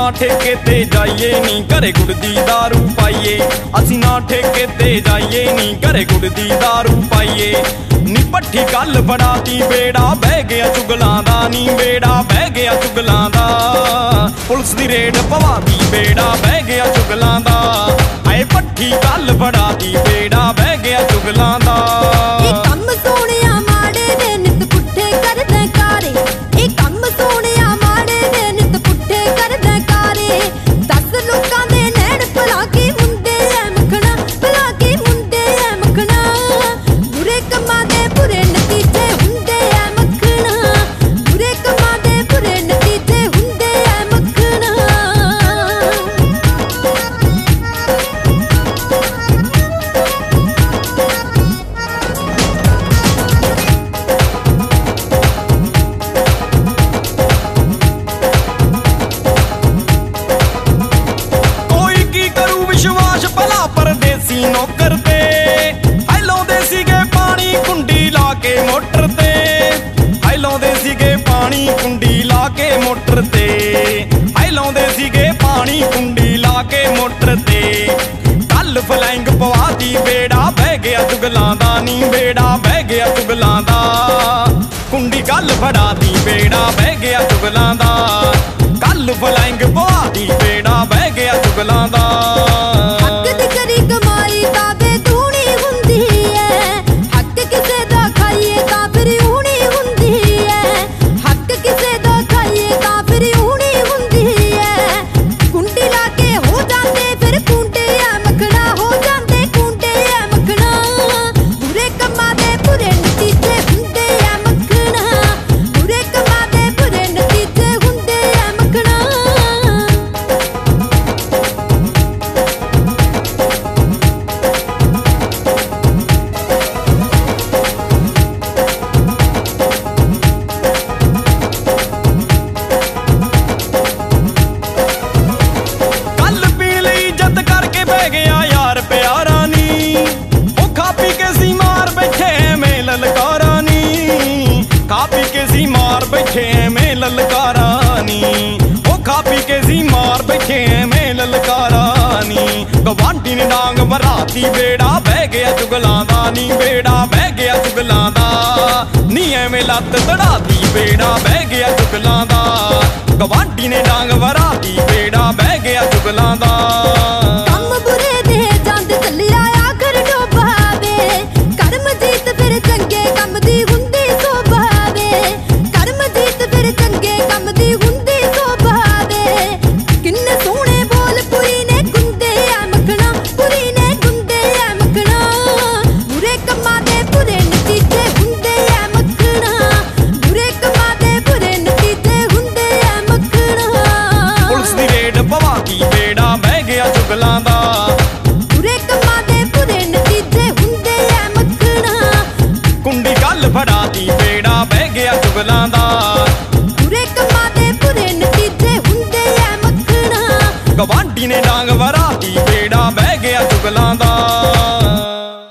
ठेके ते जाइए नी घरे गुड़ दी दारू पाइए। असी ना ठेके ते जाइए नी घरे गुड़ दी दारू पाइए। नी भट्ठी गल बढ़ाती बेड़ा बह गया चुगलां दा, नी बेड़ा बह गया चुगलां दा। पुलिस दी रेड पवाती बेड़ा बह गया चुगलां दा। आए भट्ठी गल बढ़ाती बेड़ा बह गया चुगलां दा। नौकर ते हाय लाउंदे सीगे पानी कुंडी ला के मोटर ते। हाय लाउंदे सीगे पानी कुंडी ला के मोटर ते। हाय लाउंदे सीगे पानी कुंडी ला के मोटर ते। कल फ्लाइंग पवाती बेड़ा बह गया चुगलां दा, नी बेड़ा बह गया चुगलां दा। कुंडी गल फड़ाती बेड़ा बह गया चुगलां दा। कल फ्लाइंग पवाती बेड़ा बह गया चुगलां दा। गवांढी ने डांग मराती बेड़ा बह गया चुगलां दा, नी बेड़ा बह गया चुगलां दा। नी एवें लत्त तड़ाती बेड़ा बह गया चुगलां दा। गवांढी ने डांग मराती बेड़ा बह गया चुगलां दा।